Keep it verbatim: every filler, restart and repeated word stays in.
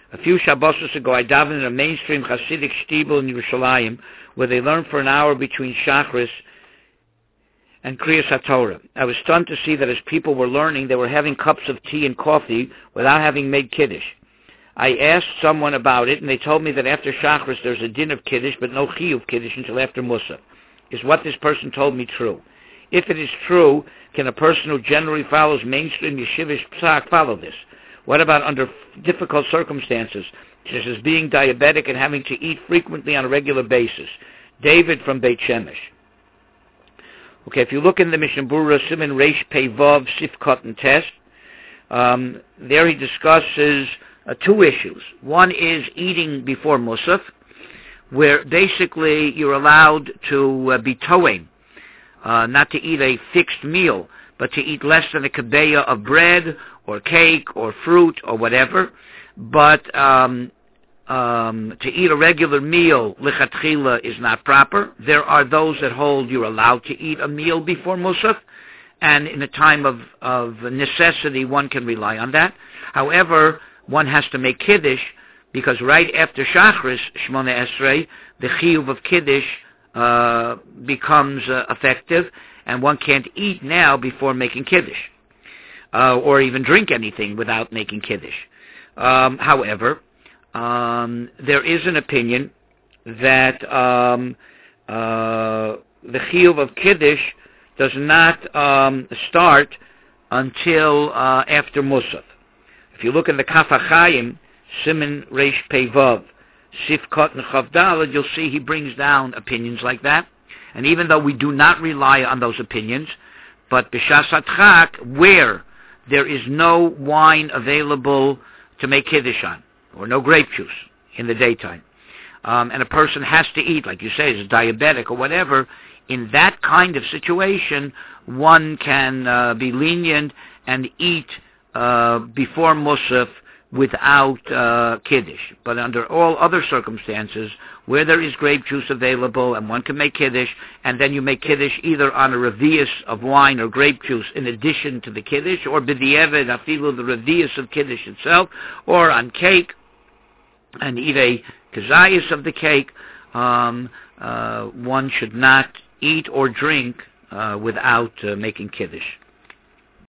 A few Shabbosos ago, I davened in a mainstream Hasidic shtibel in Yerushalayim, where they learn for an hour between Shachris and Kriyas HaTorah. I was stunned to see that as people were learning, they were having cups of tea and coffee without having made Kiddush. I asked someone about it, and they told me that after Shachris there's a din of Kiddush, but no chiyuv Kiddush until after Musaf. Is what this person told me true? If it is true, can a person who generally follows mainstream yeshivish psak follow this? What about under difficult circumstances, such as being diabetic and having to eat frequently on a regular basis? David from Beit Shemesh. Okay, if you look in the Mishnah Berurah, Siman Reish Pei Vav Sifkot and Test, um, there he discusses uh, two issues. One is eating before Musaf, where basically you're allowed to uh, be toeing, uh, not to eat a fixed meal, but to eat less than a kabeya of bread or cake or fruit or whatever. But um, um, to eat a regular meal, lichatchila, is not proper. There are those that hold you're allowed to eat a meal before Musaf, and in a time of, of necessity, one can rely on that. However, one has to make Kiddush, because right after Shachris, Shmona Esrei, the chiyuv of Kiddush uh, becomes uh, effective, and one can't eat now before making Kiddush, uh, or even drink anything without making Kiddush. Um, however, um, there is an opinion that um, uh, the chiyuv of Kiddush does not um, start until uh, after Musaf. If you look in the Kaf HaChaim, Siman Reish Pei Vav, Sifkot and Chav Daled, you'll see he brings down opinions like that. And even though we do not rely on those opinions, but B'Shas HaTchak, where there is no wine available to make Kiddush on, or no grape juice in the daytime, um, and a person has to eat, like you say, is diabetic or whatever, in that kind of situation, one can uh, be lenient and eat uh, before Musaf without uh, Kiddush. But under all other circumstances, where there is grape juice available and one can make Kiddush, and then you make Kiddush either on a revius of wine or grape juice in addition to the Kiddush, or b'di'evet, afilu, the revius of Kiddush itself, or on cake, and eat a kazayas of the cake, um, uh, one should not eat or drink uh, without uh, making Kiddush.